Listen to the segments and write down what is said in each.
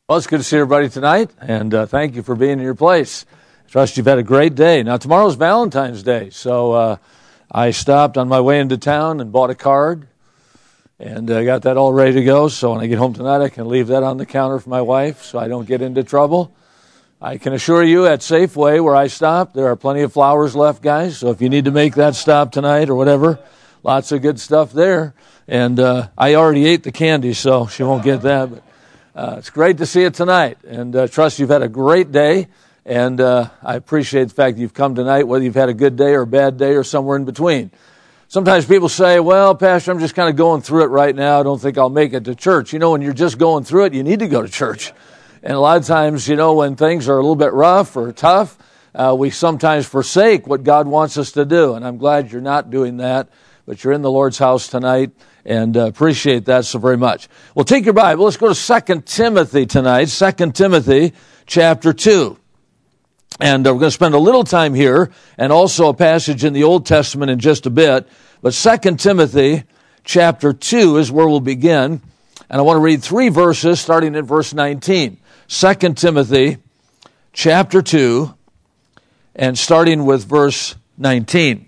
Well, it's good to see everybody tonight, and thank you for being in your place. I trust you've had a great day. Now, tomorrow's Valentine's Day, so I stopped on my way into town and bought a card, and I got that all ready to go, so when I get home tonight, I can leave that on the counter for my wife so I don't get into trouble. I can assure you at Safeway, where I stopped, there are plenty of flowers left, guys, so if you need to make that stop tonight or whatever, lots of good stuff there. And I already ate the candy, so she won't get that, but it's great to see you tonight, and trust you've had a great day, and I appreciate the fact that you've come tonight, whether you've had a good day or a bad day or somewhere in between. Sometimes people say, well, Pastor, I'm just kind of going through it right now. I don't think I'll make it to church. You know, when you're just going through it, you need to go to church. And a lot of times, you know, when things are a little bit rough or tough, we sometimes forsake what God wants us to do, and I'm glad you're not doing that, but you're in the Lord's house tonight, and appreciate that so very much. Well, take your Bible. Let's go to 2 Timothy tonight, 2 Timothy chapter 2. And we're going to spend a little time here and also a passage in the Old Testament in just a bit. But 2 Timothy chapter 2 is where we'll begin. And I want to read 3 verses starting at verse 19. 2 Timothy chapter 2 and starting with verse 19.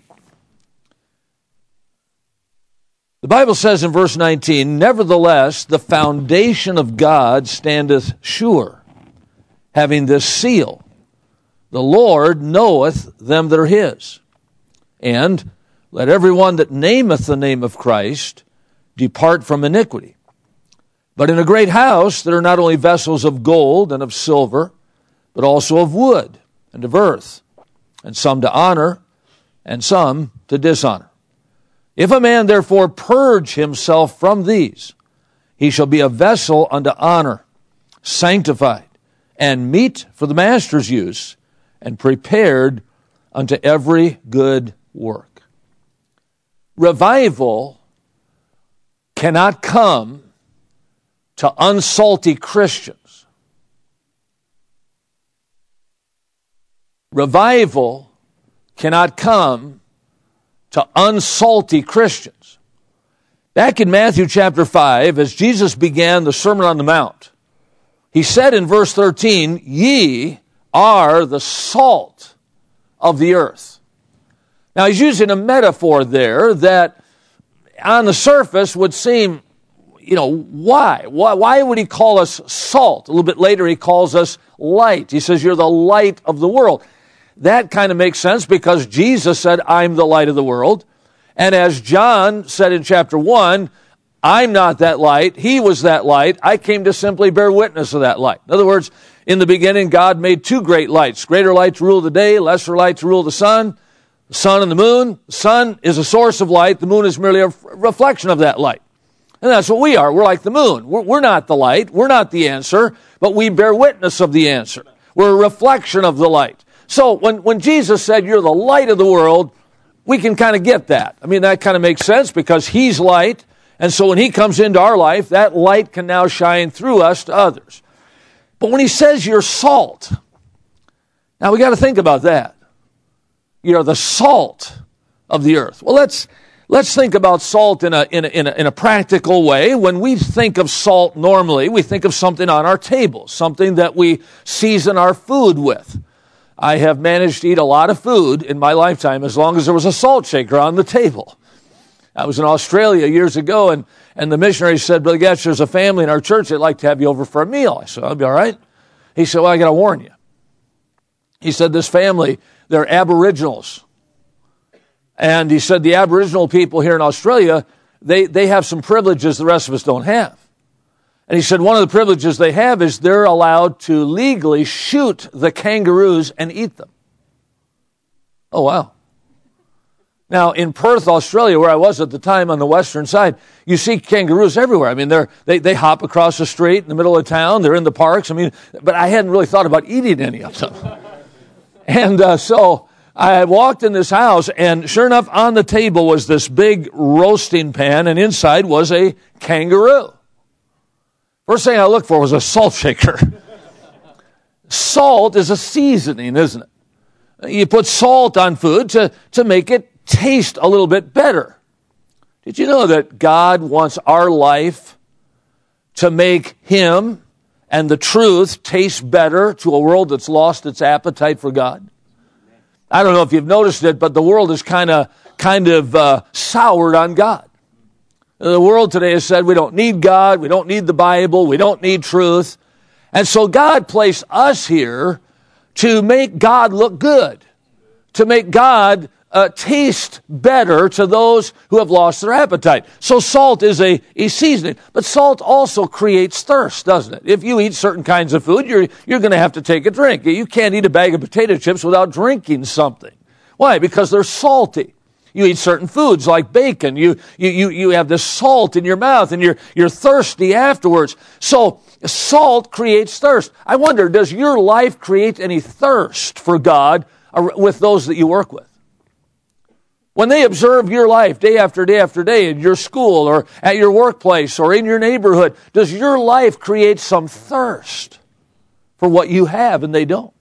The Bible says in verse 19, "Nevertheless, the foundation of God standeth sure, having this seal, the Lord knoweth them that are his. And let every one that nameth the name of Christ depart from iniquity. But in a great house there are not only vessels of gold and of silver, but also of wood and of earth, and some to honor, and some to dishonor. If a man therefore purge himself from these, he shall be a vessel unto honor, sanctified, and meet for the master's use, and prepared unto every good work." Revival cannot come to unsalty Christians. Revival cannot come to unsalty Christians. Back in Matthew chapter 5, as Jesus began the Sermon on the Mount, he said in verse 13, "Ye are the salt of the earth." Now he's using a metaphor there that on the surface would seem, you know, why? Why would he call us salt? A little bit later he calls us light. He says, "You're the light of the world." That kind of makes sense because Jesus said, "I'm the light of the world." And as John said in chapter 1, "I'm not that light. He was that light. I came to simply bear witness of that light." In other words, in the beginning, God made 2 great lights. Greater light to rule the day, lesser light to rule the sun and the moon. The sun is a source of light. The moon is merely a reflection of that light. And that's what we are. We're like the moon. We're not the light. We're not the answer, but we bear witness of the answer. We're a reflection of the light. So when Jesus said, "You're the light of the world," we can kind of get that. I mean, that kind of makes sense because he's light. And so when he comes into our life, that light can now shine through us to others. But when he says you're salt, now we got to think about that. You're the salt of the earth. Well, let's think about salt in a practical way. When we think of salt normally, we think of something on our table, something that we season our food with. I have managed to eat a lot of food in my lifetime as long as there was a salt shaker on the table. I was in Australia years ago, and the missionary said, "Brother Getch, there's a family in our church that'd like to have you over for a meal." I said, "I'll be all right." He said, "Well, I got to warn you." He said, "This family, they're Aboriginals." And he said, "The Aboriginal people here in Australia, they have some privileges the rest of us don't have." And he said one of the privileges they have is they're allowed to legally shoot the kangaroos and eat them. Oh, wow. Now, in Perth, Australia, where I was at the time on the western side, you see kangaroos everywhere. I mean, they hop across the street in the middle of town. They're in the parks. I mean, but I hadn't really thought about eating any of them. And so I walked in this house, and sure enough, on the table was this big roasting pan, and inside was a kangaroo. First thing I looked for was a salt shaker. Salt is a seasoning, isn't it? You put salt on food to make it taste a little bit better. Did you know that God wants our life to make Him and the truth tastes better to a world that's lost its appetite for God? I don't know if you've noticed it, but the world is kind of soured on God. The world today has said we don't need God, we don't need the Bible, we don't need truth. And so God placed us here to make God look good, to make God taste better to those who have lost their appetite. So salt is a seasoning, but salt also creates thirst, doesn't it? If you eat certain kinds of food, you're going to have to take a drink. You can't eat a bag of potato chips without drinking something. Why? Because they're salty. You eat certain foods like bacon. You have this salt in your mouth and you're thirsty afterwards. So salt creates thirst. I wonder, does your life create any thirst for God with those that you work with? When they observe your life day after day after day in your school or at your workplace or in your neighborhood, does your life create some thirst for what you have and they don't?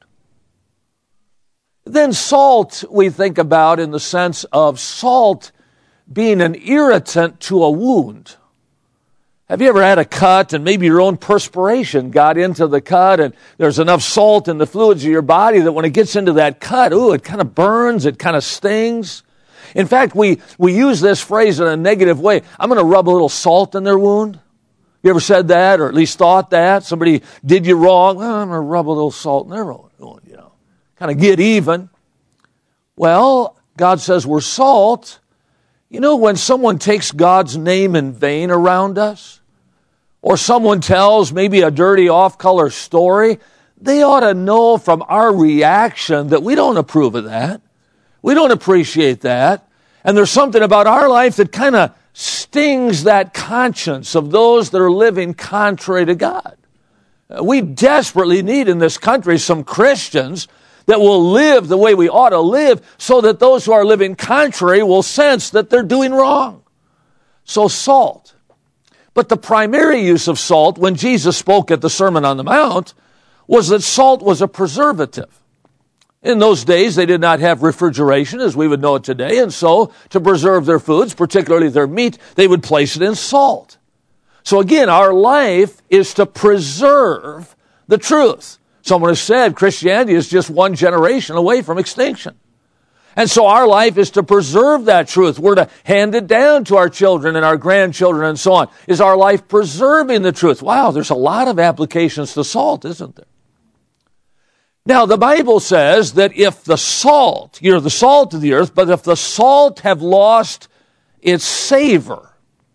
Then salt we think about in the sense of salt being an irritant to a wound. Have you ever had a cut and maybe your own perspiration got into the cut and there's enough salt in the fluids of your body that when it gets into that cut, it kind of burns, it kind of stings? In fact, we use this phrase in a negative way. I'm going to rub a little salt in their wound. You ever said that or at least thought that? Somebody did you wrong. Well, I'm going to rub a little salt in their wound, kind of get even. Well, God says we're salt. You know, when someone takes God's name in vain around us, or someone tells maybe a dirty off-color story, they ought to know from our reaction that we don't approve of that. We don't appreciate that. And there's something about our life that kind of stings that conscience of those that are living contrary to God. We desperately need in this country some Christians that will live the way we ought to live so that those who are living contrary will sense that they're doing wrong. So salt. But the primary use of salt when Jesus spoke at the Sermon on the Mount was that salt was a preservative. In those days, they did not have refrigeration as we would know it today, and so to preserve their foods, particularly their meat, they would place it in salt. So again, our life is to preserve the truth. Someone has said Christianity is just one generation away from extinction. And so our life is to preserve that truth. We're to hand it down to our children and our grandchildren and so on. Is our life preserving the truth? Wow, there's a lot of applications to salt, isn't there? Now, the Bible says that if the salt, you're the salt of the earth, but if the salt have lost its savor,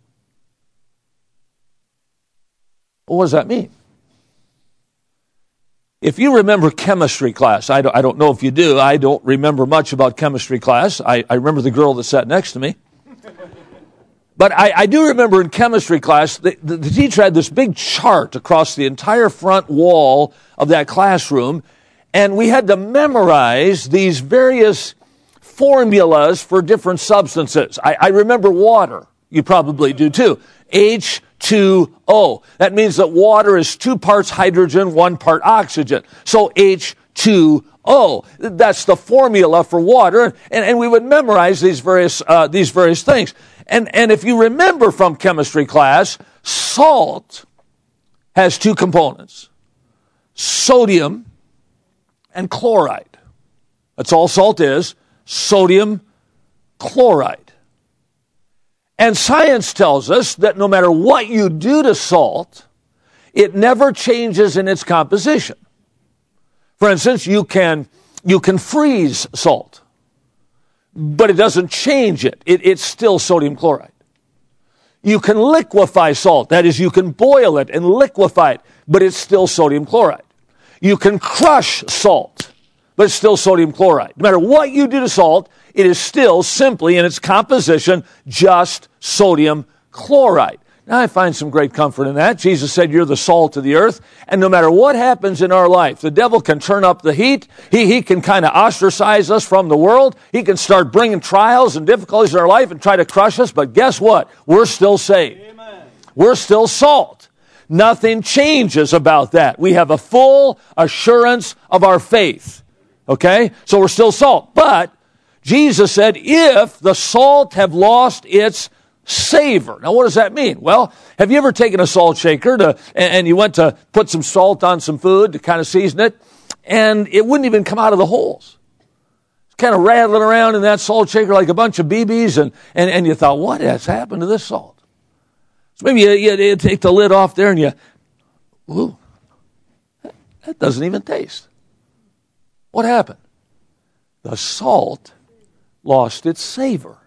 well, what does that mean? If you remember chemistry class, I don't know if you do, I don't remember much about chemistry class. I remember the girl that sat next to me. But I do remember in chemistry class, the teacher had this big chart across the entire front wall of that classroom, and we had to memorize these various formulas for different substances. I remember water. You probably do too. H2O. That means that water is 2 parts hydrogen, 1 part oxygen. So H2O. That's the formula for water. And we would memorize these various things. And if you remember from chemistry class, salt has 2 components. Sodium and chloride. That's all salt is. Sodium chloride. And science tells us that no matter what you do to salt, it never changes in its composition. For instance, you can freeze salt, but it doesn't change it. It's still sodium chloride. You can liquefy salt. That is, you can boil it and liquefy it, but it's still sodium chloride. You can crush salt, but it's still sodium chloride. No matter what you do to salt, it is still simply in its composition just sodium chloride. Now, I find some great comfort in that. Jesus said, you're the salt of the earth. And no matter what happens in our life, the devil can turn up the heat. He can kind of ostracize us from the world. He can start bringing trials and difficulties in our life and try to crush us. But guess what? We're still saved. Amen. We're still salt. Nothing changes about that. We have a full assurance of our faith. Okay? So we're still salt. But Jesus said, if the salt have lost its savor. Now, what does that mean? Well, have you ever taken a salt shaker and you went to put some salt on some food to kind of season it, and it wouldn't even come out of the holes? It's kind of rattling around in that salt shaker like a bunch of BBs, and you thought, what has happened to this salt? So maybe you take the lid off there and ooh, that doesn't even taste. What happened? The salt lost its savor.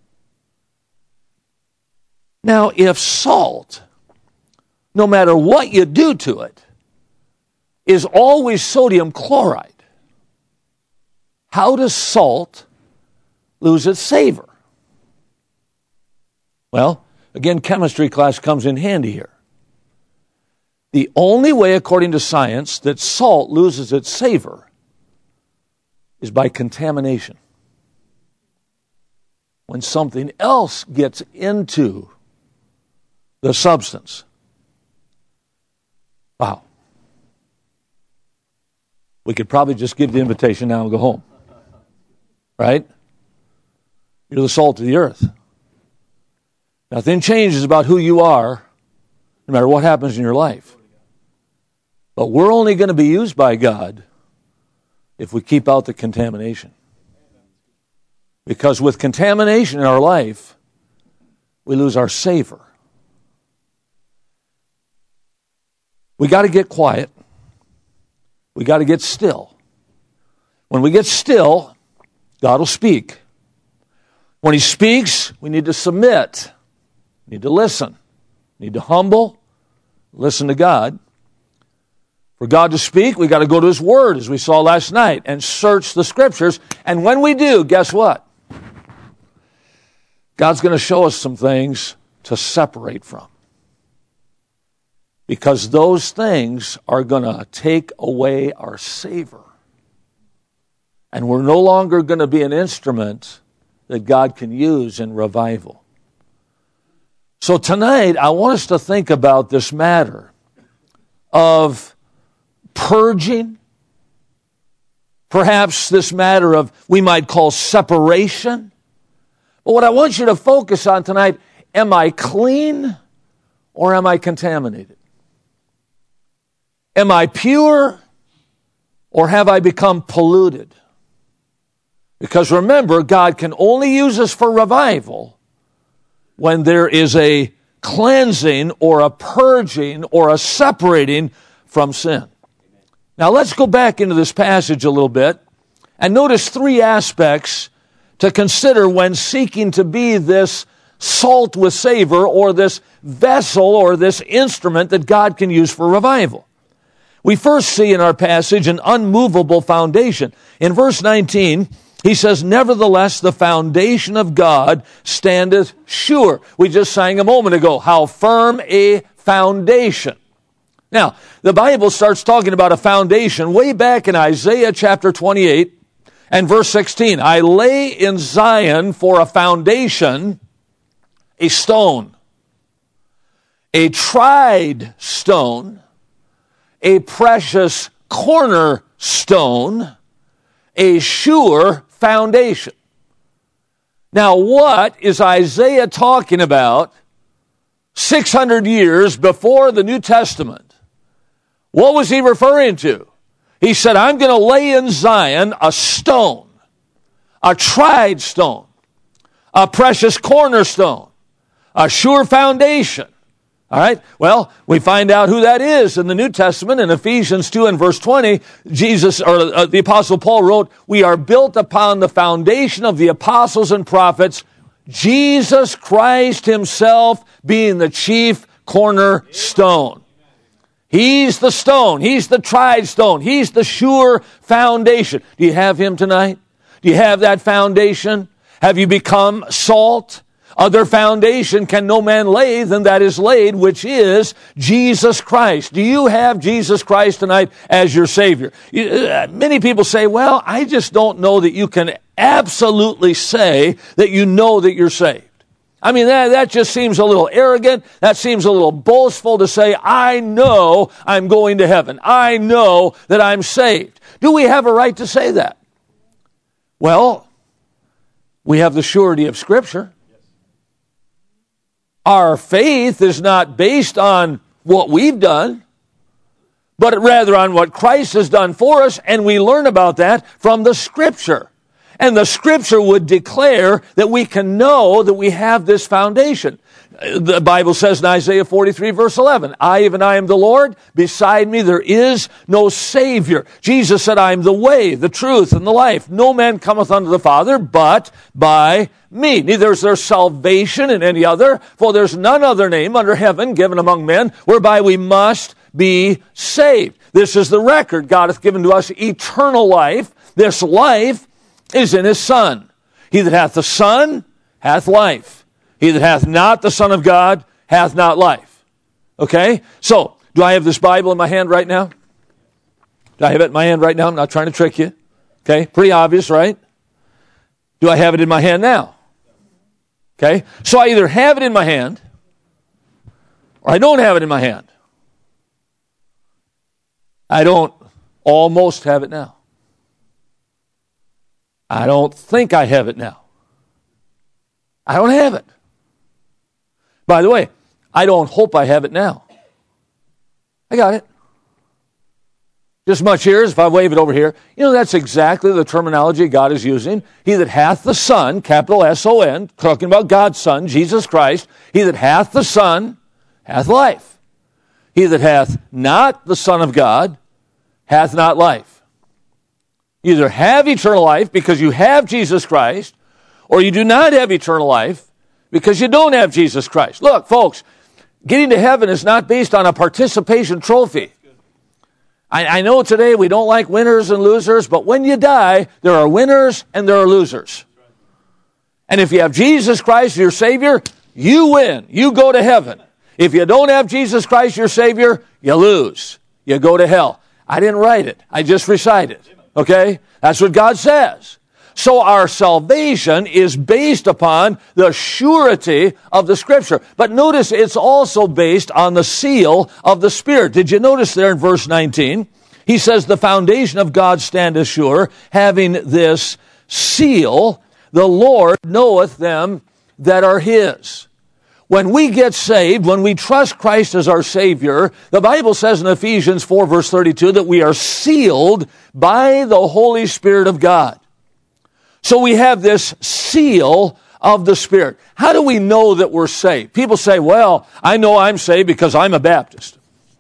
Now, if salt, no matter what you do to it, is always sodium chloride, how does salt lose its savor? Well, again, chemistry class comes in handy here. The only way, according to science, that salt loses its savor is by contamination. When something else gets into the substance. Wow. We could probably just give the invitation now and go home. Right? You're the salt of the earth. Nothing changes about who you are, no matter what happens in your life. But we're only going to be used by God if we keep out the contamination. Because with contamination in our life, we lose our savor. We got to get quiet. We got to get still. When we get still, God will speak. When He speaks, we need to submit. We need to listen. We need to humble, listen to God. For God to speak, we got to go to His Word, as we saw last night, and search the Scriptures. And when we do, guess what? God's going to show us some things to separate from. Because those things are going to take away our savor. And we're no longer going to be an instrument that God can use in revival. So tonight, I want us to think about this matter of purging, perhaps this matter of, we might call separation. But what I want you to focus on tonight, am I clean or am I contaminated? Am I pure or have I become polluted? Because remember, God can only use us for revival when there is a cleansing or a purging or a separating from sin. Now let's go back into this passage a little bit and notice three aspects to consider when seeking to be this salt with savor or this vessel or this instrument that God can use for revival. We first see in our passage an unmovable foundation. In verse 19, he says, nevertheless, the foundation of God standeth sure. We just sang a moment ago, how firm a foundation. Now, the Bible starts talking about a foundation way back in Isaiah chapter 28 and verse 16. I lay in Zion for a foundation, a stone, a tried stone, a precious cornerstone, a sure foundation. Now, what is Isaiah talking about 600 years before the New Testament? What was he referring to? He said, I'm going to lay in Zion a stone, a tried stone, a precious cornerstone, a sure foundation. All right? Well, we find out who that is in the New Testament. In Ephesians 2 and verse 20, the Apostle Paul wrote, we are built upon the foundation of the apostles and prophets, Jesus Christ Himself being the chief cornerstone. He's the stone. He's the tried stone. He's the sure foundation. Do you have Him tonight? Do you have that foundation? Have you become salt? Other foundation can no man lay than that is laid, which is Jesus Christ. Do you have Jesus Christ tonight as your Savior? Many people say, well, I just don't know that you can absolutely say that you know that you're saved. I mean, that just seems a little arrogant. That seems a little boastful to say, I know I'm going to heaven. I know that I'm saved. Do we have a right to say that? Well, we have the surety of Scripture. Our faith is not based on what we've done, but rather on what Christ has done for us, and we learn about that from the Scripture. And the Scripture would declare that we can know that we have this foundation. The Bible says in Isaiah 43, verse 11, I, even I am the Lord, beside me there is no Savior. Jesus said, I am the way, the truth, and the life. No man cometh unto the Father but by me. Neither is there salvation in any other, for there's none other name under heaven given among men, whereby we must be saved. This is the record. God hath given to us eternal life. This life is in his Son. He that hath the Son hath life. He that hath not the Son of God hath not life. Okay? So, do I have this Bible in my hand right now? Do I have it in my hand right now? I'm not trying to trick you. Okay? Pretty obvious, right? Do I have it in my hand now? Okay? So I either have it in my hand or I don't have it in my hand. I don't almost have it now. I don't think I have it now. I don't have it. By the way, I don't hope I have it now. I got it. Just much here as if I wave it over here. You know, that's exactly the terminology God is using. He that hath the Son, capital S-O-N, talking about God's Son, Jesus Christ. He that hath the Son hath life. He that hath not the Son of God hath not life. You either have eternal life because you have Jesus Christ, or you do not have eternal life because you don't have Jesus Christ. Look, folks, getting to heaven is not based on a participation trophy. I know today we don't like winners and losers, but when you die, there are winners and there are losers. And if you have Jesus Christ, your Savior, you win. You go to heaven. If you don't have Jesus Christ, your Savior, you lose. You go to hell. I didn't write it. I just recited it. Okay? That's what God says. So our salvation is based upon the surety of the Scripture. But notice it's also based on the seal of the Spirit. Did you notice there in verse 19? He says, the foundation of God standeth sure, having this seal, the Lord knoweth them that are his. When we get saved, when we trust Christ as our Savior, the Bible says in Ephesians 4 verse 32 that we are sealed by the Holy Spirit of God. So we have this seal of the Spirit. How do we know that we're saved? People say, well, I know I'm saved because I'm a Baptist.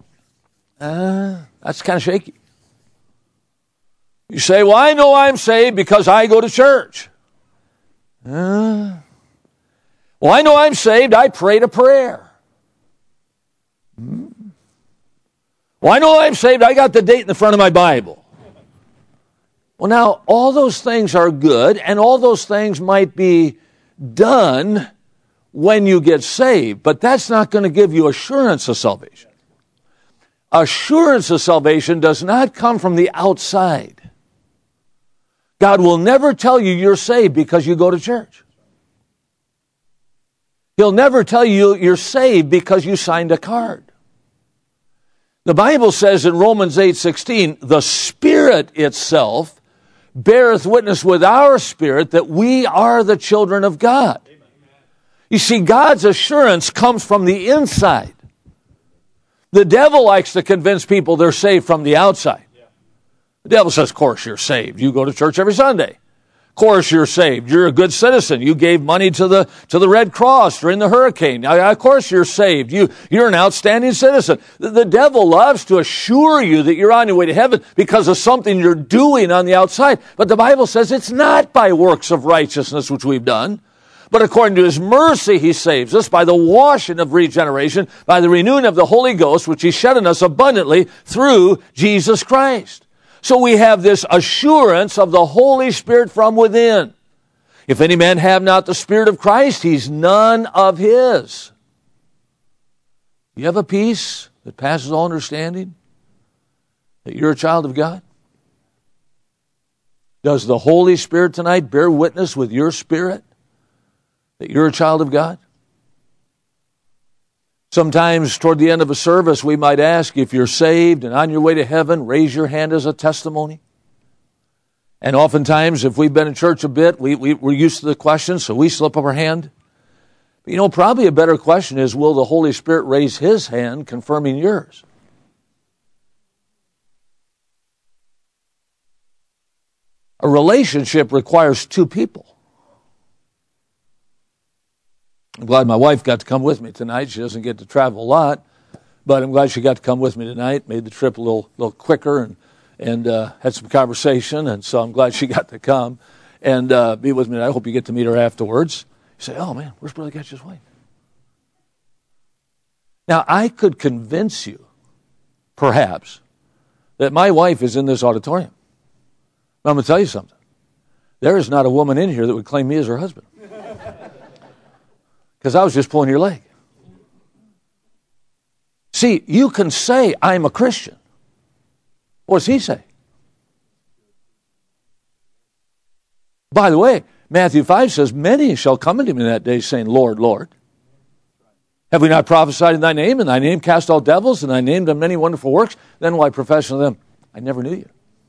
That's kind of shaky. You say, well, I know I'm saved because I go to church. Well, I know I'm saved. I prayed a prayer. Well, I know I'm saved. I got the date in the front of my Bible. Well, now, all those things are good, and all those things might be done when you get saved, but that's not going to give you assurance of salvation. Assurance of salvation does not come from the outside. God will never tell you you're saved because you go to church. He'll never tell you you're saved because you signed a card. The Bible says in Romans 8:16, the Spirit itself beareth witness with our spirit that we are the children of God. Amen. You see, God's assurance comes from the inside. The devil likes to convince people they're saved from the outside. Yeah. The devil says, of course you're saved. You go to church every Sunday. Of course you're saved. You're a good citizen. You gave money to the Red Cross during the hurricane. Of course you're saved. You're an outstanding citizen. The devil loves to assure you that you're on your way to heaven because of something you're doing on the outside. But the Bible says it's not by works of righteousness which we've done, but according to his mercy he saves us by the washing of regeneration, by the renewing of the Holy Ghost, which he shed on us abundantly through Jesus Christ. So we have this assurance of the Holy Spirit from within. If any man have not the Spirit of Christ, he's none of his. You have a peace that passes all understanding? That you're a child of God? Does the Holy Spirit tonight bear witness with your spirit that you're a child of God? Sometimes toward the end of a service, we might ask, if you're saved and on your way to heaven, raise your hand as a testimony. And oftentimes, if we've been in church a bit, we're used to the question, so we slip up our hand. But probably a better question is, will the Holy Spirit raise His hand confirming yours? A relationship requires two people. I'm glad my wife got to come with me tonight. She doesn't get to travel a lot, but I'm glad she got to come with me tonight. Made the trip a little quicker and had some conversation, and so I'm glad she got to come and be with me. I hope you get to meet her afterwards. You say, oh man, where's Brother Getch's wife? Now, I could convince you, perhaps, that my wife is in this auditorium. But I'm going to tell you something. There is not a woman in here that would claim me as her husband. Because I was just pulling your leg. See, you can say, I'm a Christian. What does he say? By the way, Matthew 5 says, many shall come unto me in that day saying, Lord, Lord. Have we not prophesied in thy name? In thy name cast out devils, and thy name done many wonderful works? Then will I profess unto them, I never knew you.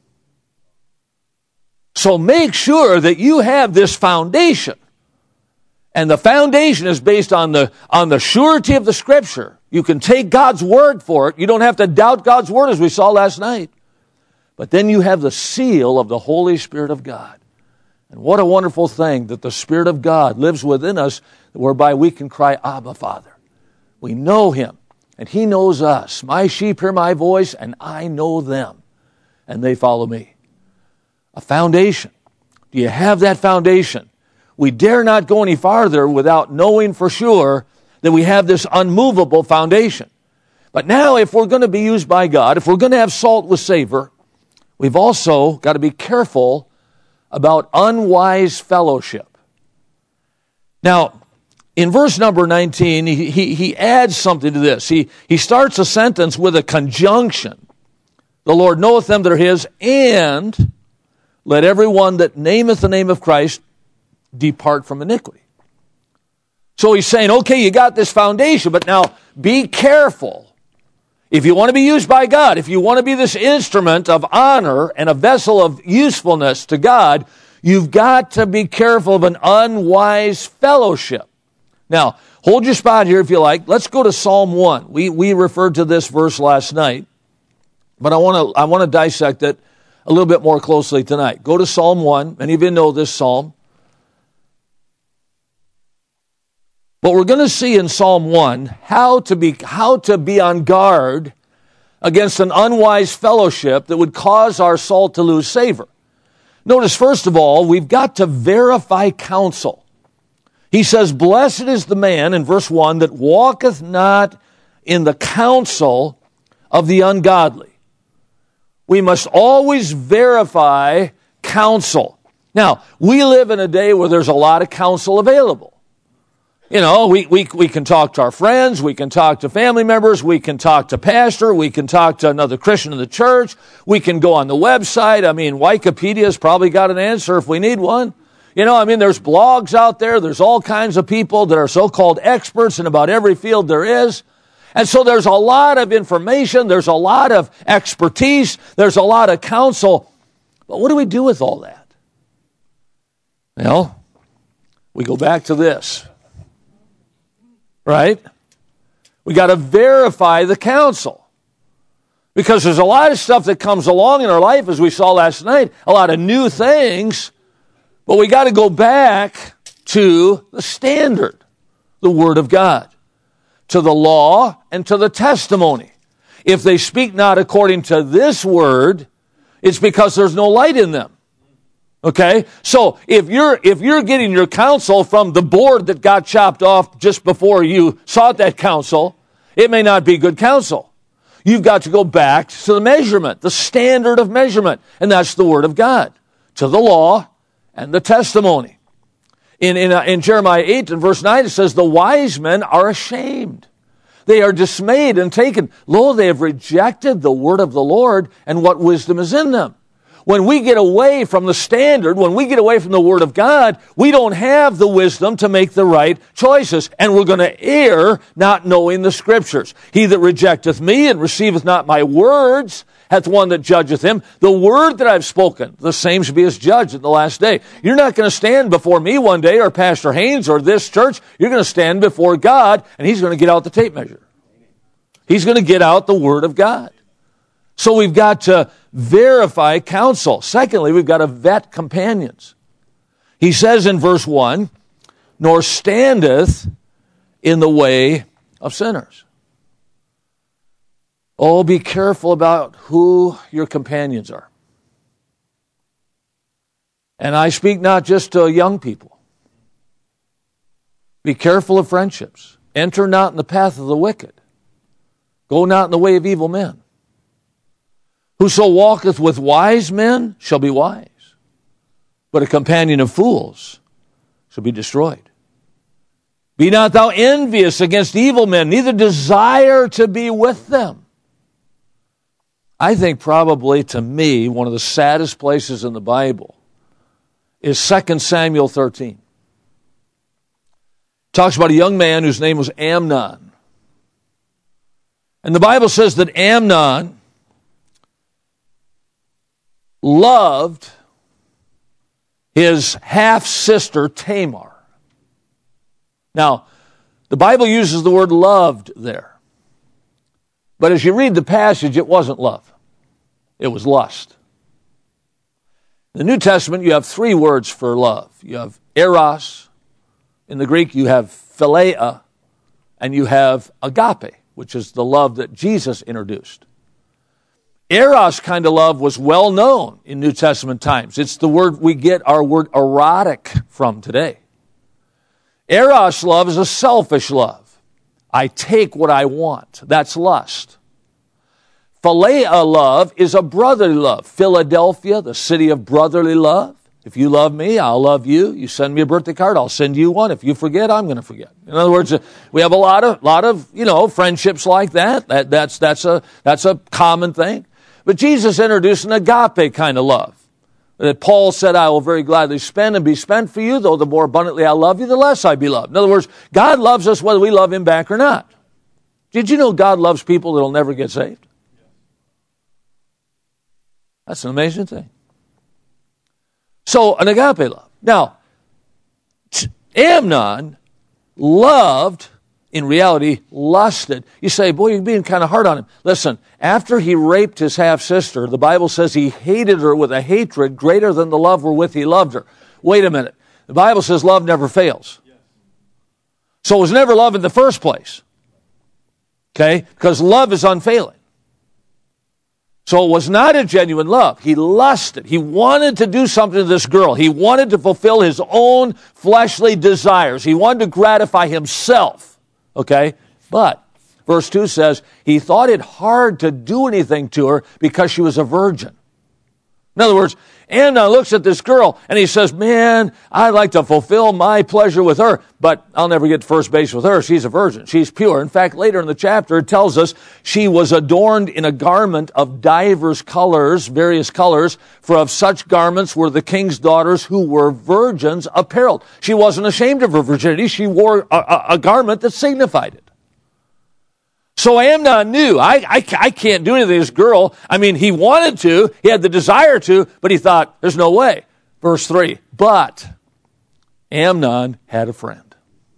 So make sure that you have this foundation. And the foundation is based on the surety of the Scripture. You can take God's word for it. You don't have to doubt God's word, as we saw last night. But then you have the seal of the Holy Spirit of God. And what a wonderful thing that the Spirit of God lives within us, whereby we can cry, Abba, Father. We know Him, and He knows us. My sheep hear my voice, and I know them, and they follow me. A foundation. Do you have that foundation? We dare not go any farther without knowing for sure that we have this unmovable foundation. But now, if we're going to be used by God, if we're going to have salt with savor, we've also got to be careful about unwise fellowship. Now, in verse number 19, he adds something to this. He starts a sentence with a conjunction. The Lord knoweth them that are His, and let everyone that nameth the name of Christ depart from iniquity. So he's saying, okay, you got this foundation, but now be careful. If you want to be used by God, if you want to be this instrument of honor and a vessel of usefulness to God, you've got to be careful of an unwise fellowship. Now, hold your spot here if you like. Let's go to Psalm 1. We referred to this verse last night, but I want to dissect it a little bit more closely tonight. Go to Psalm 1. Many of you know this psalm. But we're going to see in Psalm 1 how to be on guard against an unwise fellowship that would cause our salt to lose savor. Notice, first of all, we've got to verify counsel. He says, blessed is the man, in verse 1, that walketh not in the counsel of the ungodly. We must always verify counsel. Now, we live in a day where there's a lot of counsel available. We can talk to our friends, we can talk to family members, we can talk to pastor, we can talk to another Christian in the church, we can go on the website. Wikipedia's probably got an answer if we need one. There's blogs out there, there's all kinds of people that are so-called experts in about every field there is. And so there's a lot of information, there's a lot of expertise, there's a lot of counsel. But what do we do with all that? Well, we go back to this. Right? We got to verify the counsel. Because there's a lot of stuff that comes along in our life, as we saw last night, a lot of new things, but we got to go back to the standard, the Word of God, to the law and to the testimony. If they speak not according to this word, it's because there's no light in them. Okay? So if you're getting your counsel from the board that got chopped off just before you sought that counsel, it may not be good counsel. You've got to go back to the measurement, the standard of measurement, and that's the Word of God, to the law and the testimony. In Jeremiah 8 and verse 9, it says, the wise men are ashamed. They are dismayed and taken. Lo, they have rejected the word of the Lord, and what wisdom is in them? when we get away from the standard, when we get away from the Word of God, we don't have the wisdom to make the right choices. And we're going to err not knowing the Scriptures. He that rejecteth me and receiveth not my words hath one that judgeth him. The word that I've spoken, the same shall be his judge at the last day. You're not going to stand before me one day, or Pastor Haynes, or this church. You're going to stand before God, and He's going to get out the tape measure. He's going to get out the Word of God. So we've got to verify counsel. Secondly, we've got to vet companions. He says in verse 1, nor standeth in the way of sinners. Oh, be careful about who your companions are. And I speak not just to young people. Be careful of friendships. Enter not in the path of the wicked. Go not in the way of evil men. Whoso walketh with wise men shall be wise, but a companion of fools shall be destroyed. Be not thou envious against evil men, neither desire to be with them. I think probably, to me, one of the saddest places in the Bible is 2 Samuel 13. It talks about a young man whose name was Amnon. And the Bible says that Amnon loved his half-sister Tamar. Now, the Bible uses the word loved there. But as you read the passage, it wasn't love. It was lust. In the New Testament, you have three words for love. You have eros. In the Greek, you have philia. And you have agape, which is the love that Jesus introduced. Eros kind of love was well known in New Testament times. It's the word we get our word erotic from today. Eros love is a selfish love. I take what I want. That's lust. Philia love is a brotherly love. Philadelphia, the city of brotherly love. If you love me, I'll love you. You send me a birthday card, I'll send you one. If you forget, I'm going to forget. In other words, we have a lot of friendships like that. That's a common thing. But Jesus introduced an agape kind of love. That Paul said, I will very gladly spend and be spent for you, though the more abundantly I love you, the less I be loved. In other words, God loves us whether we love Him back or not. Did you know God loves people that will never get saved? That's an amazing thing. So, an agape love. Now, Amnon loved, in reality, lusted. You say, boy, you're being kind of hard on him. Listen, after he raped his half-sister, the Bible says he hated her with a hatred greater than the love wherewith he loved her. Wait a minute. The Bible says love never fails. So it was never love in the first place. Okay? Because love is unfailing. So it was not a genuine love. He lusted. He wanted to do something to this girl. He wanted to fulfill his own fleshly desires. He wanted to gratify himself. Okay? But verse 2 says, he thought it hard to do anything to her because she was a virgin. In other words, Amnon looks at this girl and he says, man, I'd like to fulfill my pleasure with her, but I'll never get to first base with her. She's a virgin. She's pure. In fact, later in the chapter, it tells us she was adorned in a garment of divers colors, various colors, for of such garments were the king's daughters who were virgins apparelled. She wasn't ashamed of her virginity. She wore a garment that signified it. So Amnon knew, I can't do anything to this girl. I mean, he wanted to, he had the desire to, but he thought, there's no way. Verse 3, but Amnon had a friend.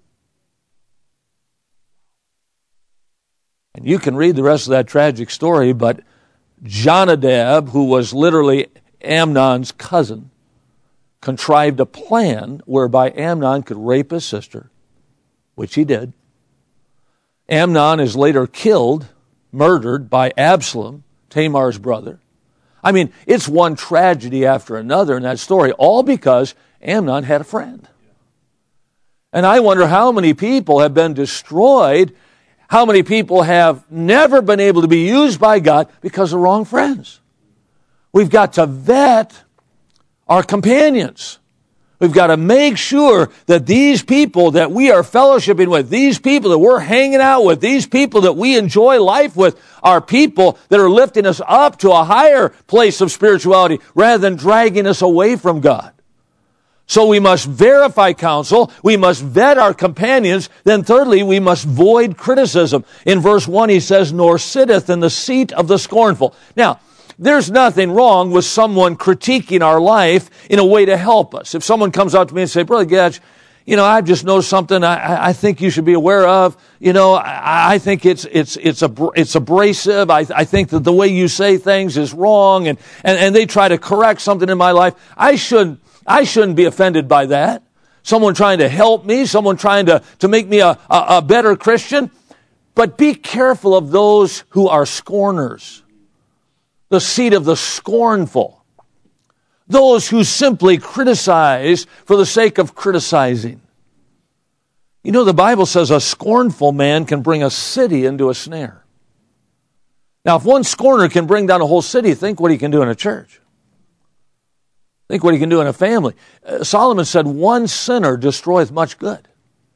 And you can read the rest of that tragic story, but Jonadab, who was literally Amnon's cousin, contrived a plan whereby Amnon could rape his sister, which he did. Amnon is later killed, murdered by Absalom, Tamar's brother. I mean, it's one tragedy after another in that story, all because Amnon had a friend. And I wonder how many people have been destroyed, how many people have never been able to be used by God because of wrong friends. We've got to vet our companions. We've got to make sure that these people that we are fellowshipping with, these people that we're hanging out with, these people that we enjoy life with, are people that are lifting us up to a higher place of spirituality rather than dragging us away from God. So we must verify counsel. We must vet our companions. Then thirdly, we must void criticism. In verse 1, he says, nor sitteth in the seat of the scornful. Now, there's nothing wrong with someone critiquing our life in a way to help us. If someone comes up to me and says, Brother Getch, I've just noticed something I think you should be aware of. I think it's abrasive. I think that the way you say things is wrong, and they try to correct something in my life. I shouldn't be offended by that. Someone trying to help me, someone trying to make me a better Christian. But be careful of those who are scorners. The seat of the scornful. Those who simply criticize for the sake of criticizing. The Bible says a scornful man can bring a city into a snare. Now, if one scorner can bring down a whole city, think what he can do in a church. Think what he can do in a family. Solomon said, one sinner destroyeth much good.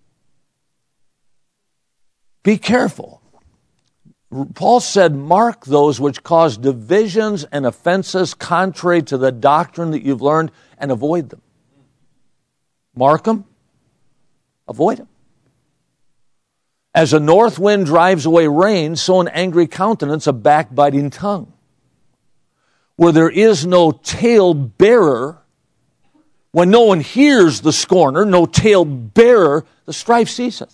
Be careful. Paul said, mark those which cause divisions and offenses contrary to the doctrine that you've learned, and avoid them. Mark them, avoid them. As a north wind drives away rain, so an angry countenance a backbiting tongue. Where there is no tale-bearer, when no one hears the scorner, no tale-bearer, the strife ceaseth.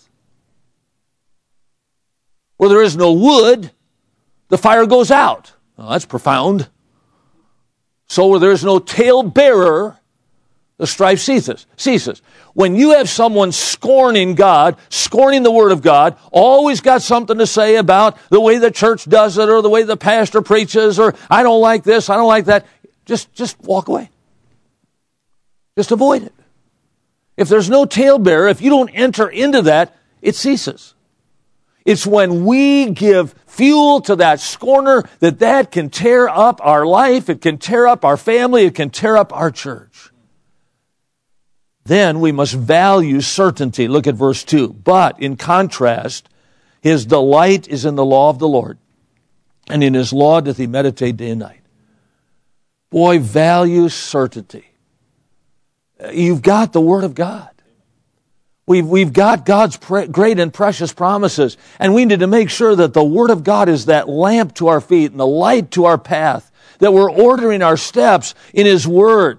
Where there is no wood, the fire goes out. Well, that's profound. So where there is no tale-bearer, the strife ceases. When you have someone scorning God, scorning the Word of God, always got something to say about the way the church does it or the way the pastor preaches or I don't like this, I don't like that, just walk away. Just avoid it. If there's no tale-bearer, if you don't enter into that, it ceases. It's when we give fuel to that scorner that can tear up our life, it can tear up our family, it can tear up our church. Then we must value certainty. Look at verse 2. But in contrast, his delight is in the law of the Lord, and in his law doth he meditate day and night. Boy, value certainty. You've got the Word of God. We've got God's great and precious promises, and we need to make sure that the Word of God is that lamp to our feet and the light to our path, that we're ordering our steps in His Word.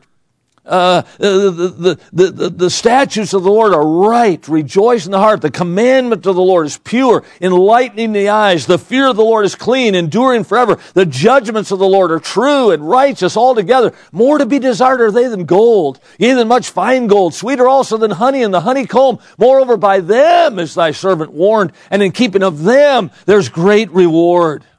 The statutes of the Lord are right. Rejoice in the heart. The commandment of the Lord is pure, enlightening the eyes. The fear of the Lord is clean, enduring forever. The judgments of the Lord are true and righteous altogether. More to be desired are they than gold, yea, than much fine gold. Sweeter also than honey and the honeycomb. Moreover, by them is thy servant warned, and in keeping of them there's great reward. A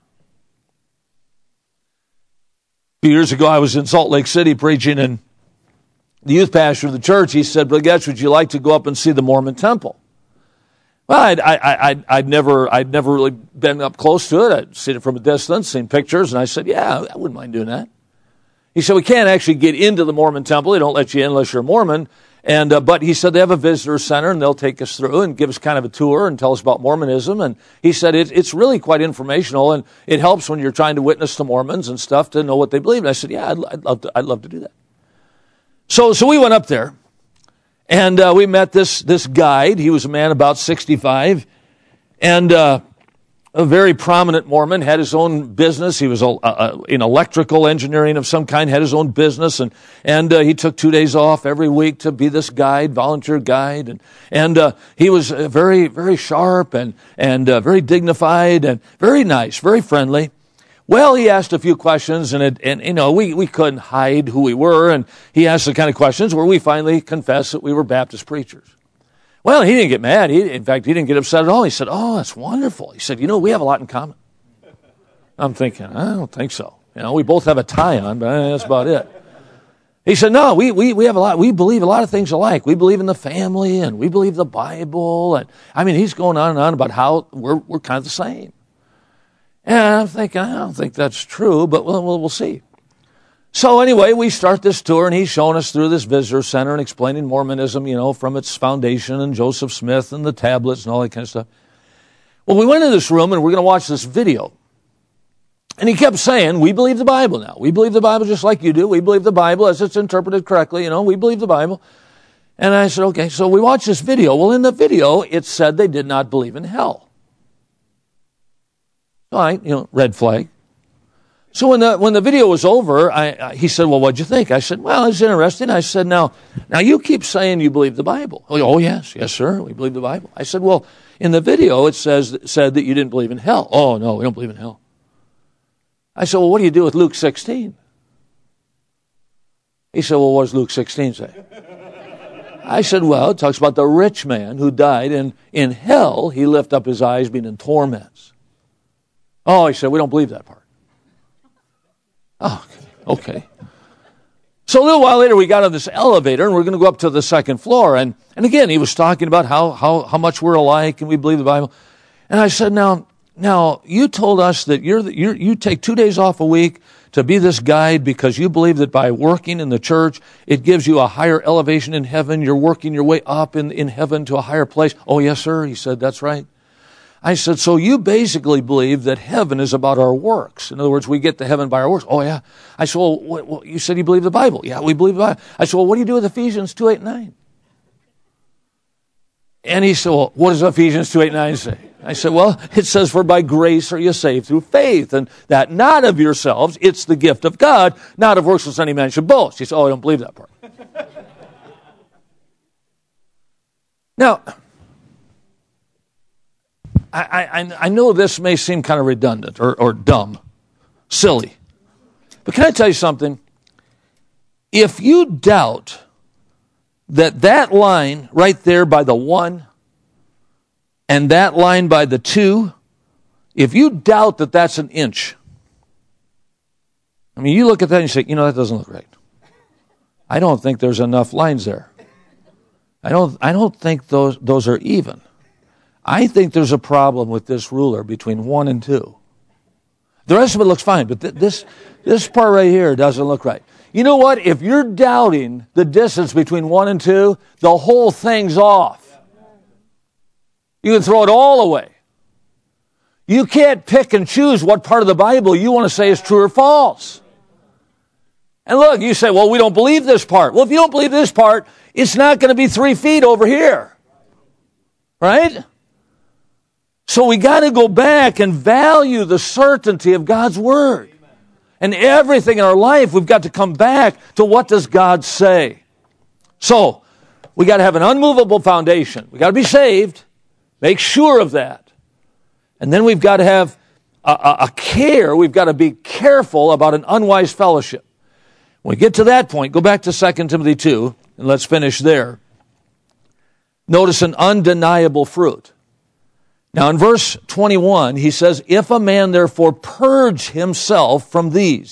few years ago, I was in Salt Lake City preaching, and the youth pastor of the church, he said, Brother Getch, would you like to go up and see the Mormon temple? Well, I'd never really been up close to it. I'd seen it from a distance, seen pictures, and I said, yeah, I wouldn't mind doing that. He said, we can't actually get into the Mormon temple. They don't let you in unless you're a Mormon. But he said they have a visitor center, and they'll take us through and give us kind of a tour and tell us about Mormonism. And he said it's really quite informational, and it helps when you're trying to witness to Mormons and stuff to know what they believe. And I said, yeah, I'd love to do that. So we went up there, and we met this guide. He was a man about 65, and a very prominent Mormon, had his own business. He was in electrical engineering of some kind, had his own business, and he took 2 days off every week to be this guide, volunteer guide, and he was very, very sharp and very dignified and very nice, very friendly. Well, he asked a few questions, and we couldn't hide who we were, and he asked the kind of questions where we finally confessed that we were Baptist preachers. Well, he didn't get mad. In fact, he didn't get upset at all. He said, oh, that's wonderful. He said, we have a lot in common. I'm thinking, I don't think so. We both have a tie on, but that's about it. He said, no, we have a lot. We believe a lot of things alike. We believe in the family, and we believe the Bible. And he's going on and on about how we're kind of the same. And I'm thinking, I don't think that's true, but we'll see. So anyway, we start this tour, and he's showing us through this visitor center and explaining Mormonism, from its foundation and Joseph Smith and the tablets and all that kind of stuff. Well, we went into this room, and we're going to watch this video. And he kept saying, we believe the Bible now. We believe the Bible just like you do. We believe the Bible as it's interpreted correctly. We believe the Bible. And I said, okay, so we watched this video. Well, in the video, it said they did not believe in hell. All right, red flag. So when the video was over, he said, well, what'd you think? I said, well, it's interesting. I said, now you keep saying you believe the Bible. Oh, yes, sir, we believe the Bible. I said, well, in the video, it said that you didn't believe in hell. Oh, no, we don't believe in hell. I said, well, what do you do with Luke 16? He said, well, what does Luke 16 say? I said, well, it talks about the rich man who died, and in hell he lifted up his eyes being in torments. Oh, he said, we don't believe that part. Oh, okay. So a little while later, we got on this elevator, and we're going to go up to the second floor. And again, he was talking about how much we're alike, and we believe the Bible. And I said, now you told us that you take 2 days off a week to be this guide because you believe that by working in the church, it gives you a higher elevation in heaven. You're working your way up in heaven to a higher place. Oh, yes, sir. He said, that's right. I said, so you basically believe that heaven is about our works. In other words, we get to heaven by our works. Oh, yeah. I said, well, you said you believe the Bible. Yeah, we believe the Bible. I said, well, what do you do with Ephesians 2:8-9? And he said, well, what does Ephesians 2:8-9 say? I said, well, it says, for by grace are you saved through faith, and that not of yourselves, it's the gift of God, not of works lest any man should boast. He said, oh, I don't believe that part. Now, I know this may seem kind of redundant or dumb, silly, but can I tell you something? If you doubt that line right there by the 1 and that line by the 2, if you doubt that that's an inch, I mean, you look at that and you say, that doesn't look right. I don't think there's enough lines there. I don't think those are even. I think there's a problem with this ruler between 1 and 2. The rest of it looks fine, but this part right here doesn't look right. You know what? If you're doubting the distance between 1 and 2, the whole thing's off. You can throw it all away. You can't pick and choose what part of the Bible you want to say is true or false. And look, you say, well, we don't believe this part. Well, if you don't believe this part, it's not going to be 3 feet over here. Right? So we got to go back and value the certainty of God's Word. And everything in our life, we've got to come back to what does God say. So, we got to have an unmovable foundation. We got to be saved. Make sure of that. And then we've got to have a care. We've got to be careful about an unwise fellowship. When we get to that point, go back to 2 Timothy 2, and let's finish there. Notice an undeniable fruit. Now in verse 21, he says, if a man therefore purge himself from the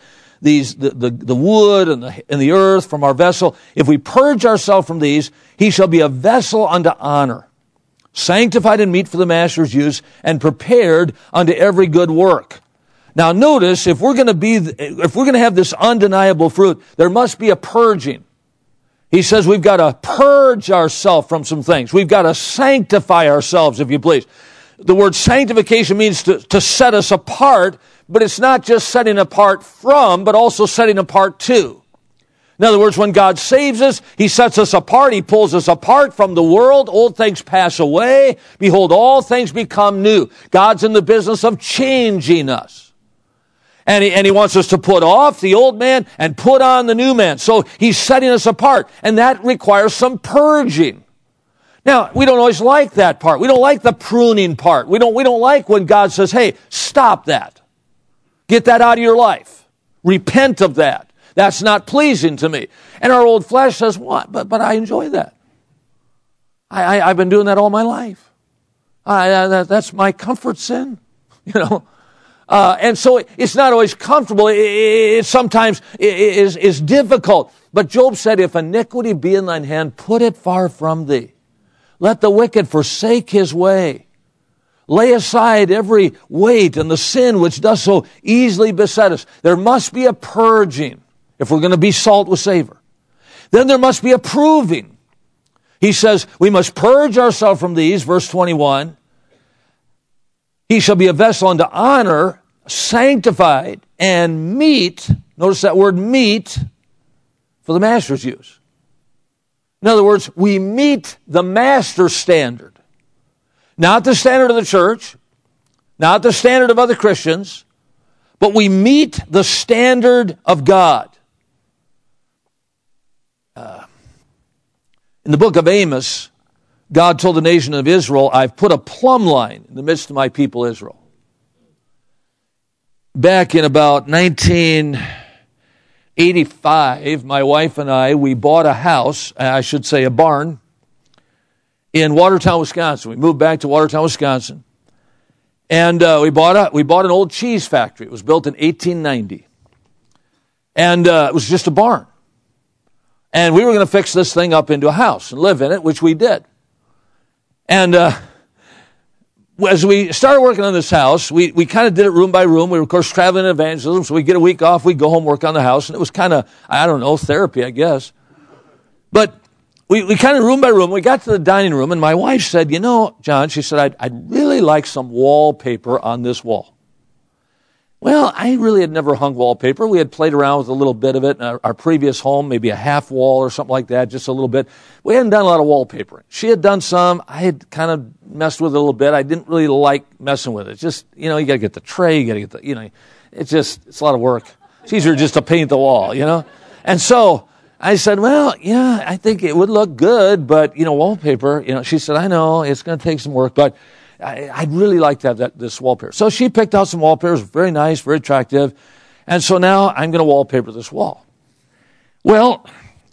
wood and the earth from our vessel, if we purge ourselves from these, he shall be a vessel unto honor, sanctified and meet for the master's use, and prepared unto every good work. Now notice, if we're going to have this undeniable fruit, there must be a purging. He says we've got to purge ourselves from some things. We've got to sanctify ourselves, if you please. The word sanctification means to set us apart, but it's not just setting apart from, but also setting apart to. In other words, when God saves us, He sets us apart. He pulls us apart from the world. Old things pass away. Behold, all things become new. God's in the business of changing us. And he wants us to put off the old man and put on the new man. So He's setting us apart. And that requires some purging. Now, we don't always like that part. We don't like the pruning part. We don't like when God says, hey, stop that. Get that out of your life. Repent of that. That's not pleasing to me. And our old flesh says, what? But I enjoy that. I've been doing that all my life. That's my comfort sin, And so it's not always comfortable. It sometimes is difficult. But Job said, if iniquity be in thine hand, put it far from thee. Let the wicked forsake his way. Lay aside every weight and the sin which does so easily beset us. There must be a purging if we're going to be salt with savor. Then there must be a proving. He says we must purge ourselves from these, verse 21. He shall be a vessel unto honor, sanctified and meet, notice that word meet, for the master's use. In other words, we meet the master's standard. Not the standard of the church, not the standard of other Christians, but we meet the standard of God. In the book of Amos, God told the nation of Israel, I've put a plumb line in the midst of my people Israel. Back in about 1985, my wife and I, we bought a house, I should say a barn, in Watertown, Wisconsin. We moved back to Watertown, Wisconsin. And we bought an old cheese factory. It was built in 1890. And it was just a barn. And we were going to fix this thing up into a house and live in it, which we did. And as we started working on this house, we kind of did it room by room. We were, of course, traveling in evangelism, so we'd get a week off, we'd go home, work on the house, and it was kind of, I don't know, therapy, I guess. But we kind of room by room, we got to the dining room, and my wife said, you know, John, she said, I'd really like some wallpaper on this wall. Well, I really had never hung wallpaper. We had played around with a little bit of it in our previous home, maybe a half wall or something like that, just a little bit. We hadn't done a lot of wallpapering. She had done some. I had kind of messed with it a little bit. I didn't really like messing with it. Just, you got to get the tray, you got to get the, it's a lot of work. It's easier just to paint the wall, And so I said, well, yeah, I think it would look good, but, wallpaper, she said, I know, it's going to take some work, but I'd really like to have this wallpaper. So she picked out some wallpapers, very nice, very attractive. And so now I'm going to wallpaper this wall. Well,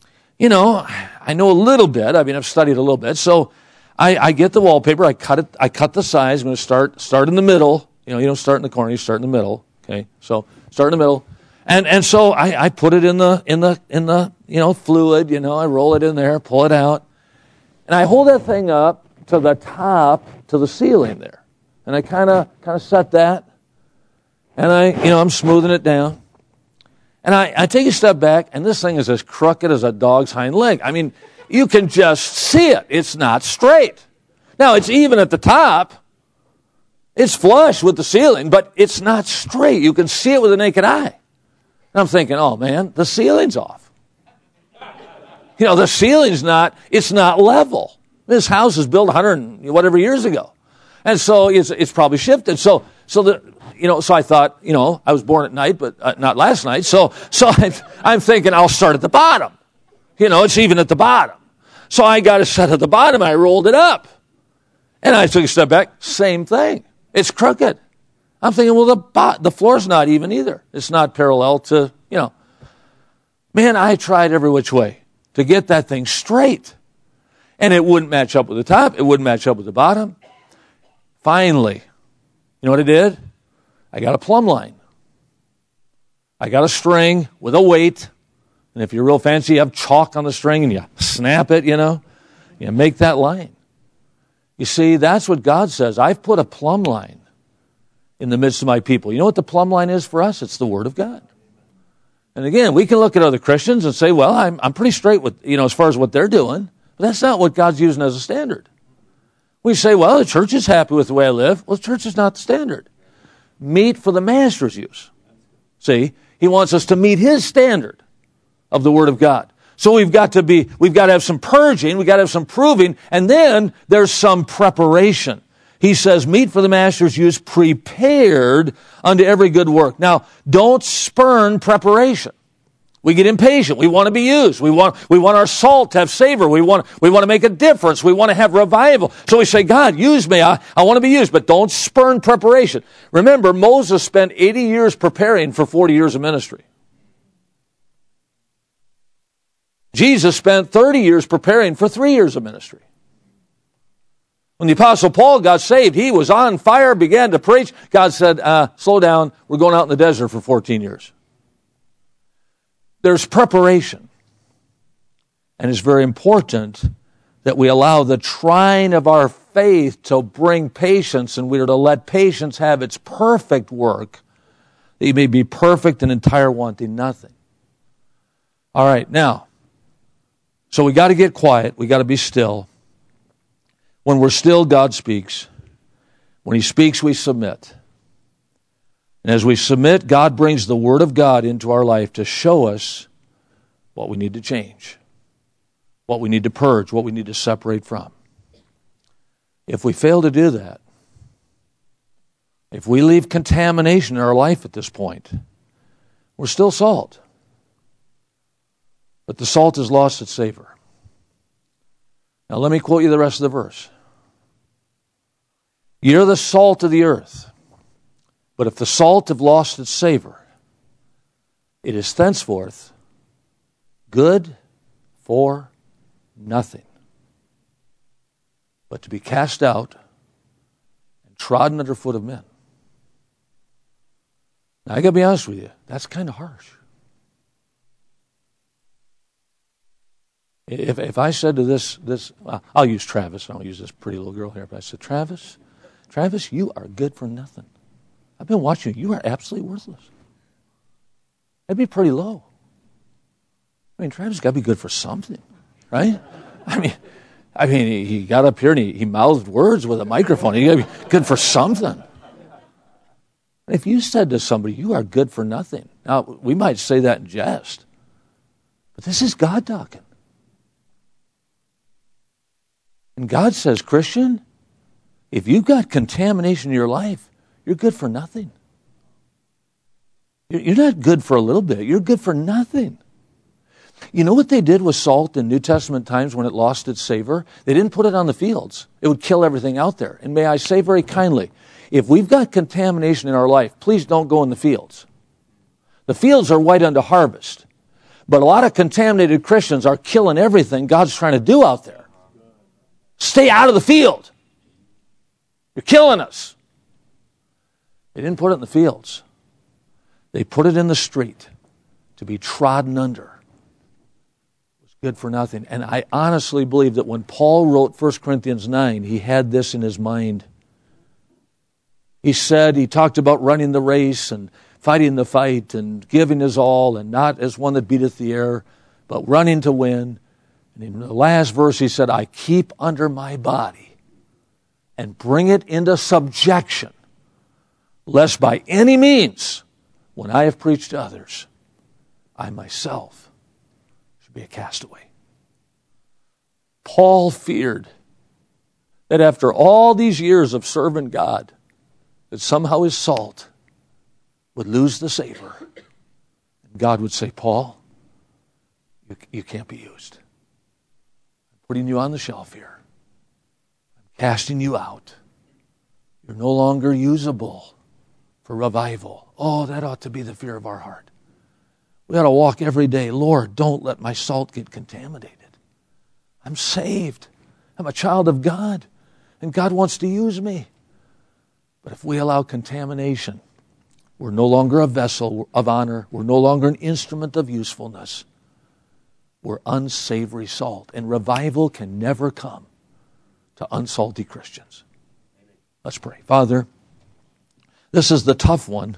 I know a little bit. I've studied a little bit. So I get the wallpaper. I cut the size. I'm going to start in the middle. You don't start in the corner. You start in the middle. Okay. So start in the middle. And so I put it in the fluid. I roll it in there, pull it out. And I hold that thing up to the top, to the ceiling there. And I kind of set that. And I'm smoothing it down. And I take a step back, and this thing is as crooked as a dog's hind leg. You can just see it. It's not straight. Now, it's even at the top. It's flush with the ceiling, but it's not straight. You can see it with the naked eye. And I'm thinking, oh man, the ceiling's off. The ceiling's it's not level. This house was built 100 whatever years ago. And so it's probably shifted. So I thought, I was born at night, but not last night. So I'm thinking I'll start at the bottom. It's even at the bottom. So I got a set at the bottom. I rolled it up. And I took a step back. Same thing. It's crooked. I'm thinking, well, the floor's not even either. It's not parallel to, Man, I tried every which way to get that thing straight. And it wouldn't match up with the top. It wouldn't match up with the bottom. Finally, you know what I did? I got a plumb line. I got a string with a weight. And if you're real fancy, you have chalk on the string and you snap it, You make that line. You see, that's what God says. I've put a plumb line in the midst of my people. You know what the plumb line is for us? It's the Word of God. And again, we can look at other Christians and say, well, I'm pretty straight with, as far as what they're doing. But that's not what God's using as a standard. We say, well, the church is happy with the way I live. Well, the church is not the standard. Meet for the master's use. See, he wants us to meet his standard of the Word of God. So we've got to have some purging, we've got to have some proving, and then there's some preparation. He says, meet for the master's use, prepared unto every good work. Now, don't spurn preparation. We get impatient. We want to be used. We want our salt to have savor. We want to make a difference. We want to have revival. So we say, God, use me. I want to be used, but don't spurn preparation. Remember, Moses spent 80 years preparing for 40 years of ministry. Jesus spent 30 years preparing for 3 years of ministry. When the Apostle Paul got saved, he was on fire, began to preach. God said, slow down. We're going out in the desert for 14 years. There's preparation. And it's very important that we allow the trying of our faith to bring patience, and we are to let patience have its perfect work, that you may be perfect and entire, wanting nothing. All right, now, so we got to get quiet. We got to be still. When we're still, God speaks. When he speaks, we submit. And as we submit, God brings the Word of God into our life to show us what we need to change, what we need to purge, what we need to separate from. If we fail to do that, if we leave contamination in our life at this point, we're still salt. But the salt has lost its savor. Now let me quote you the rest of the verse. You're the salt of the earth. But if the salt have lost its savor, it is thenceforth good for nothing, but to be cast out and trodden under foot of men. Now, I got to be honest with you, that's kind of harsh. If I said to this, I'll use Travis, I'll use this pretty little girl here, but I said, Travis, you are good for nothing. I've been watching you. You are absolutely worthless. That'd be pretty low. I mean, Travis got to be good for something, right? I mean, he got up here and he mouthed words with a microphone. He got to be good for something. If you said to somebody, you are good for nothing. Now, we might say that in jest, but this is God talking. And God says, Christian, if you've got contamination in your life, you're good for nothing. You're not good for a little bit. You're good for nothing. You know what they did with salt in New Testament times when it lost its savor? They didn't put it on the fields. It would kill everything out there. And may I say very kindly, if we've got contamination in our life, please don't go in the fields. The fields are white unto harvest. But a lot of contaminated Christians are killing everything God's trying to do out there. Stay out of the field. You're killing us. They didn't put it in the fields. They put it in the street to be trodden under. It was good for nothing. And I honestly believe that when Paul wrote 1 Corinthians 9, he had this in his mind. He talked about running the race and fighting the fight and giving his all and not as one that beateth the air, but running to win. And in the last verse he said, I keep under my body and bring it into subjection, lest by any means, when I have preached to others, I myself should be a castaway. Paul feared that after all these years of serving God, that somehow his salt would lose the savor. And God would say, Paul, you can't be used. I'm putting you on the shelf here. I'm casting you out. You're no longer usable for revival. Oh, that ought to be the fear of our heart. We ought to walk every day. Lord, don't let my salt get contaminated. I'm saved. I'm a child of God. And God wants to use me. But if we allow contamination, we're no longer a vessel of honor. We're no longer an instrument of usefulness. We're unsavory salt. And revival can never come to unsalty Christians. Let's pray. Father, this is the tough one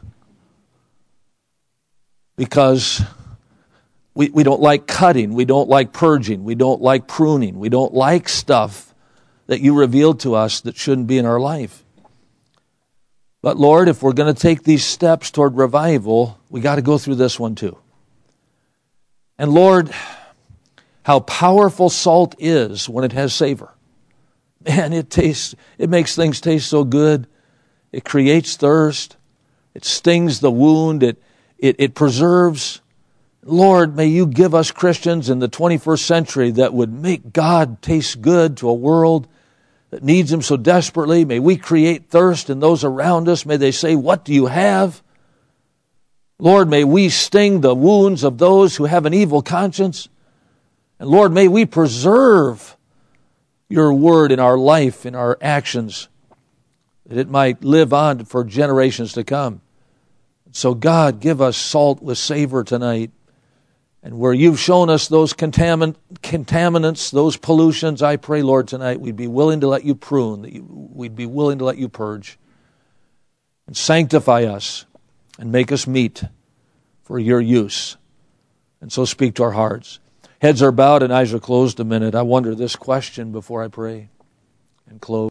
because we don't like cutting. We don't like purging. We don't like pruning. We don't like stuff that you revealed to us that shouldn't be in our life. But Lord, if we're going to take these steps toward revival, we got to go through this one too. And Lord, how powerful salt is when it has savor. Man, it makes things taste so good. It creates thirst. It stings the wound. It preserves. Lord, may you give us Christians in the 21st century that would make God taste good to a world that needs him so desperately. May we create thirst in those around us. May they say, what do you have? Lord, may we sting the wounds of those who have an evil conscience. And Lord, may we preserve your word in our life, in our actions, that it might live on for generations to come. So God, give us salt with savor tonight. And where you've shown us those contaminants, those pollutions, I pray, Lord, tonight we'd be willing to let you prune, we'd be willing to let you purge. And sanctify us and make us meet for your use. And so speak to our hearts. Heads are bowed and eyes are closed a minute. I wonder this question before I pray and close.